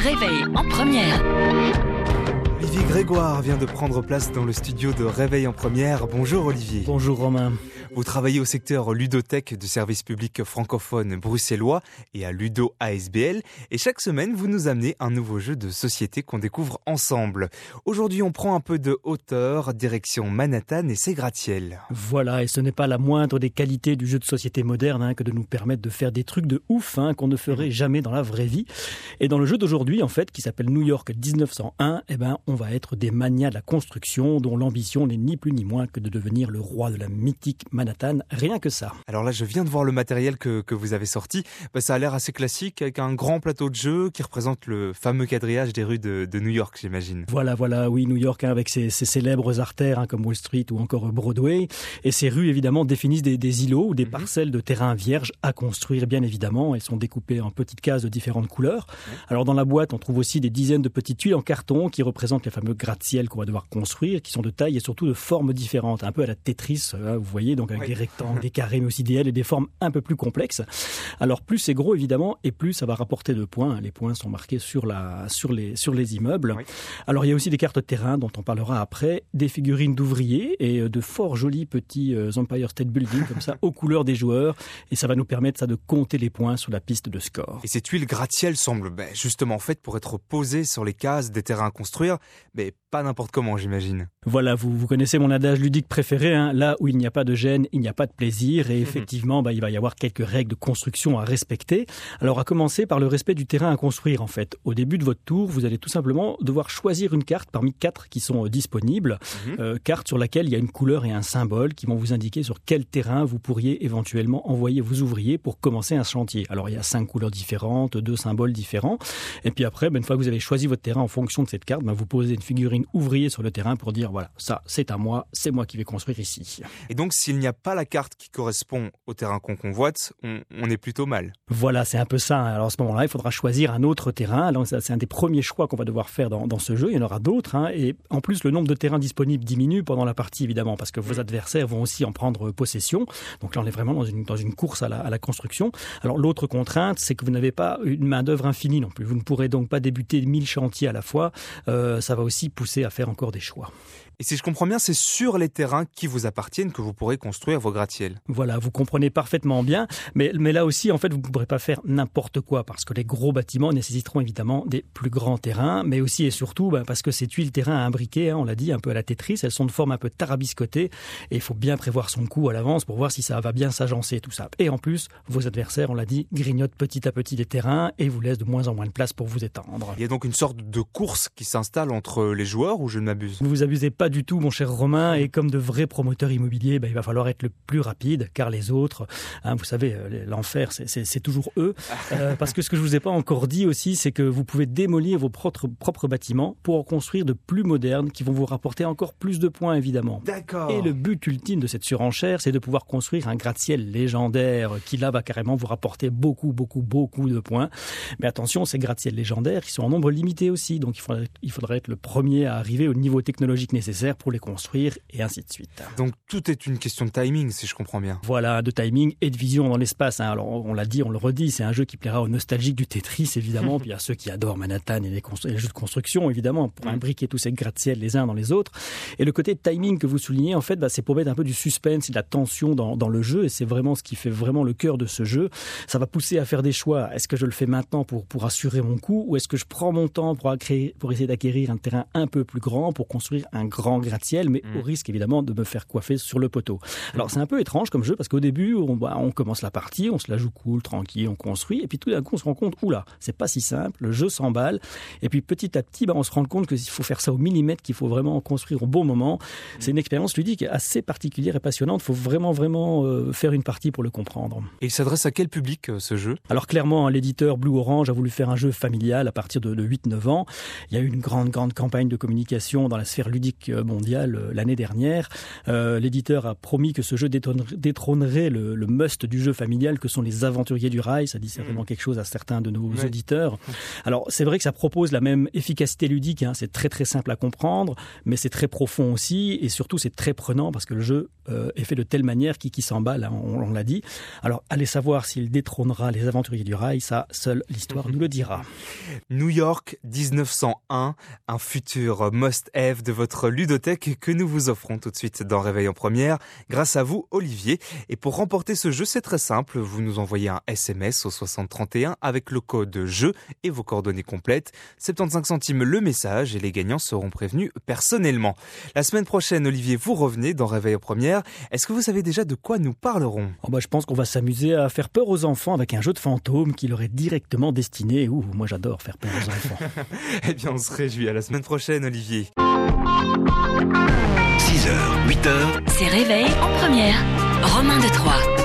Réveil en première. Olivier Grégoire vient de prendre place dans le studio de Réveil en première. Bonjour Olivier. Bonjour Romain. Vous travaillez au secteur ludothèque du service public francophone bruxellois et à Ludo ASBL. Et chaque semaine, vous nous amenez un nouveau jeu de société qu'on découvre ensemble. Aujourd'hui, on prend un peu de hauteur, direction Manhattan et ses gratte-ciels. Voilà, et ce n'est pas la moindre des qualités du jeu de société moderne que de nous permettre de faire des trucs de ouf qu'on ne ferait jamais dans la vraie vie. Et dans le jeu d'aujourd'hui, en fait, qui s'appelle New York 1901, on va être des manias de la construction dont l'ambition n'est ni plus ni moins que de devenir le roi de la mythique Manhattan, rien que ça. Alors là, je viens de voir le matériel que vous avez sorti. Ça a l'air assez classique, avec un grand plateau de jeu qui représente le fameux quadrillage des rues de New York, j'imagine. Voilà, oui, New York, avec ses célèbres artères comme Wall Street ou encore Broadway. Et ces rues, évidemment, définissent des îlots ou des parcelles de terrain vierge à construire, bien évidemment. Elles sont découpées en petites cases de différentes couleurs. Alors dans la boîte, on trouve aussi des dizaines de petites tuiles en carton qui représentent les fameux gratte-ciel qu'on va devoir construire, qui sont de taille et surtout de formes différentes, un peu à la Tetris, vous voyez, donc avec des rectangles, des carrés, mais aussi des ailes et des formes un peu plus complexes. Alors plus c'est gros évidemment, et plus ça va rapporter de points. Les points sont marqués sur les immeubles. Oui. Alors il y a aussi des cartes de terrain dont on parlera après, des figurines d'ouvriers et de fort jolis petits Empire State Building comme ça aux couleurs des joueurs, et ça va nous permettre de compter les points sur la piste de score. Et ces tuiles gratte-ciel semblent justement faites pour être posées sur les cases des terrains à construire, mais pas n'importe comment, j'imagine. Voilà, vous connaissez mon adage ludique préféré, là où il n'y a pas de gêne, il n'y a pas de plaisir, et effectivement, il va y avoir quelques règles de construction à respecter. Alors, à commencer par le respect du terrain à construire, en fait. Au début de votre tour, vous allez tout simplement devoir choisir une carte parmi 4 qui sont disponibles, carte sur laquelle il y a une couleur et un symbole qui vont vous indiquer sur quel terrain vous pourriez éventuellement envoyer vos ouvriers pour commencer un chantier. Alors, il y a 5 couleurs différentes, 2 symboles différents, et puis après, une fois que vous avez choisi votre terrain en fonction de cette carte, vous posez une figurine ouvrier sur le terrain pour dire voilà, ça c'est à moi, c'est moi qui vais construire ici. Et donc s'il n'y a pas la carte qui correspond au terrain qu'on convoite, on est plutôt mal. Voilà, c'est un peu ça. Alors à ce moment-là, il faudra choisir un autre terrain. Alors c'est un des premiers choix qu'on va devoir faire dans ce jeu. Il y en aura d'autres. Et en plus, le nombre de terrains disponibles diminue pendant la partie, évidemment, parce que vos adversaires vont aussi en prendre possession. Donc là, on est vraiment dans une course à la construction. Alors l'autre contrainte, c'est que vous n'avez pas une main-d'œuvre infinie non plus. Vous ne pourrez donc pas débuter 1000 chantiers à la fois. Ça va aussi pousser à faire encore des choix. Et si je comprends bien, c'est sur les terrains qui vous appartiennent que vous pourrez construire vos gratte-ciel. Voilà, vous comprenez parfaitement bien. Mais là aussi, en fait, vous ne pourrez pas faire n'importe quoi parce que les gros bâtiments nécessiteront évidemment des plus grands terrains, mais aussi et surtout parce que ces tuiles terrain à imbriquer, on l'a dit, un peu à la Tetris, elles sont de forme un peu tarabiscotée et il faut bien prévoir son coup à l'avance pour voir si ça va bien s'agencer, tout ça. Et en plus, vos adversaires, on l'a dit, grignotent petit à petit les terrains et vous laissent de moins en moins de place pour vous étendre. Il y a donc une sorte de course qui s'installe entre les joueurs ou je ne m'abuse? Vous abusez pas du tout, mon cher Romain, et comme de vrais promoteurs immobiliers, il va falloir être le plus rapide, car les autres, vous savez, l'enfer, c'est toujours eux. Parce que ce que je vous ai pas encore dit aussi, c'est que vous pouvez démolir vos propres bâtiments pour en construire de plus modernes qui vont vous rapporter encore plus de points, évidemment. D'accord. Et le but ultime de cette surenchère, c'est de pouvoir construire un gratte-ciel légendaire qui, là, va carrément vous rapporter beaucoup de points. Mais attention, ces gratte-ciels légendaires, ils sont en nombre limité aussi, donc il faudrait être le premier à arriver au niveau technologique nécessaire pour les construire, et ainsi de suite. Donc tout est une question de timing, si je comprends bien. Voilà, de timing et de vision dans l'espace. Alors on l'a dit, on le redit, c'est un jeu qui plaira aux nostalgiques du Tetris, évidemment, puis à ceux qui adorent Manhattan et les jeux de construction, évidemment, pour imbriquer tous ces gratte-ciels les uns dans les autres. Et le côté timing que vous soulignez, en fait, c'est pour mettre un peu du suspense et de la tension dans le jeu, et c'est vraiment ce qui fait vraiment le cœur de ce jeu. Ça va pousser à faire des choix. Est-ce que je le fais maintenant pour assurer mon coup, ou est-ce que je prends mon temps pour essayer d'acquérir un terrain un peu plus grand pour construire un grand gratte-ciel, mais au risque évidemment de me faire coiffer sur le poteau. Alors c'est un peu étrange comme jeu parce qu'au début on commence la partie, on se la joue cool, tranquille, on construit, et puis tout d'un coup on se rend compte, oula, c'est pas si simple, le jeu s'emballe, et puis petit à petit on se rend compte qu'il faut faire ça au millimètre, qu'il faut vraiment construire au bon moment. C'est une expérience ludique assez particulière et passionnante, il faut vraiment faire une partie pour le comprendre. Et il s'adresse à quel public ce jeu? Alors clairement, l'éditeur Blue Orange a voulu faire un jeu familial à partir de 8-9 ans. Il y a eu une grande campagne de communication dans la sphère ludique mondiale l'année dernière. L'éditeur a promis que ce jeu détrônerait le must du jeu familial que sont les Aventuriers du Rail. Ça dit certainement quelque chose à certains de nos auditeurs. Alors, c'est vrai que ça propose la même efficacité ludique, hein. C'est très très simple à comprendre, mais c'est très profond aussi, et surtout c'est très prenant parce que le jeu est fait de telle manière qui s'emballe, hein, on l'a dit. Alors, allez savoir s'il détrônera les Aventuriers du Rail, ça, seule l'histoire nous le dira. New York 1901, un futur must-have de votre ludothèque que nous vous offrons tout de suite dans Réveil en première, grâce à vous, Olivier. Et pour remporter ce jeu, c'est très simple, vous nous envoyez un SMS au 6031 avec le code JEU et vos coordonnées complètes. 75 centimes le message et les gagnants seront prévenus personnellement. La semaine prochaine, Olivier, vous revenez dans Réveil en première. Est-ce que vous savez déjà de quoi nous parlerons ? Je pense qu'on va s'amuser à faire peur aux enfants avec un jeu de fantômes qui leur est directement destiné. Moi j'adore faire peur aux enfants. Eh bien, on se réjouit. À la semaine prochaine, Olivier. 6h, 8h. C'est Réveil en première. Romain de Troyes.